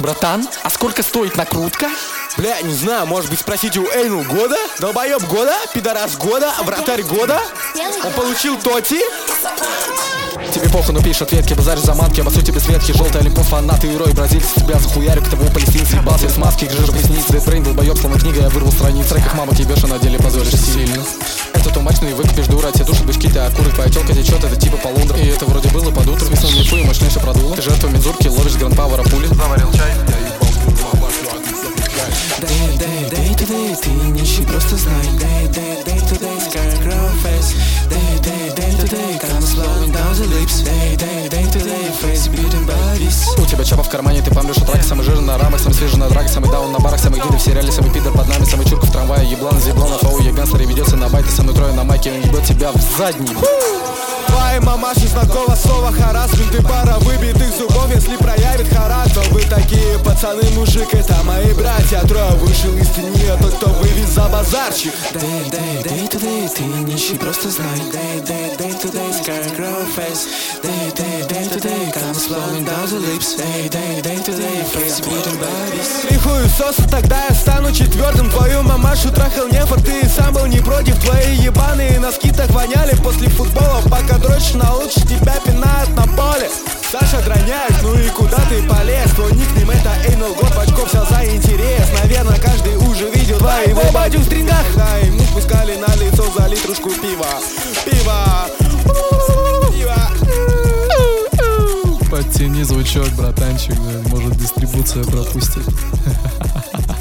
Братан, а сколько стоит накрутка? Бля, не знаю, может быть спросите у Эйну года? Долбоеб года? Пидорас года? Вратарь года? Он получил тоти? Тебе похуй, но пишешь ответки, базаришь заманки, обоссу тебе светки. Желтый олимпов, фанаты, герой, бразильцы. Тебя захуярю, к тому палестинцы. Ебался с маски, жир поясниц. Дэдбрейн, долбоеб, словно книга, я вырвал страниц. Треках мамок ебешь, а на деле позоришь сильно. Это тумачный, выкупишь дура, тебе душат бычки, ты окурок. Твоя тёлка течет, это типа полундра. И это вроде было под утро, смесил мне фу, мощнейше продуло. Ты жертва мензурки, ловишь грандпауэра пули. Заварил чай, Day to day, ты нищий, просто знай. Day to day, scarecrow face. Day to day, come slowing down the lips. Day to day, face beating bodies. У тебя чапа в кармане, ты помрешь от рака. Самый жирный на рамах, самый свежий на драк. Самый даун на барах, самый гиды в сериале. Самый пидор под нами, самый чурка в трамвае. Еблан, зебланов, ау, я гангстер и ведется на байты. Самый трое на майке, он ебет тебя в задний. Твоей мамаши знакомо слово харассмент. И пара выбитых зубов, если проявит характер. Вы такие пацаны, мужик, это мои братья. Трое вышел из тени, а тот, кто вывез за базарчик. Day to day, ты нищий, просто знай. Day to day, scarecrow face. Day to day, come slowing down the lips. Day to day, face beating bodies. Ты хуесоса, тогда я стану четвертым. Твою мамашу трахал нефор, ты сам был не против. Твои ебаные носки так воняли после футбола. Пока дрочишь на лучше, тебя пинают на поле. Саша дроняет, ну и куда ты полез? Твой никнейм это Эйнул год, очков взял за интерес. Наверное, каждый уже видел твоего батю в стрингах. Да, ему спускали на лицо за литрушку пива. Пиво. Подтяни звучок, братанчик, может дистрибуция пропустит.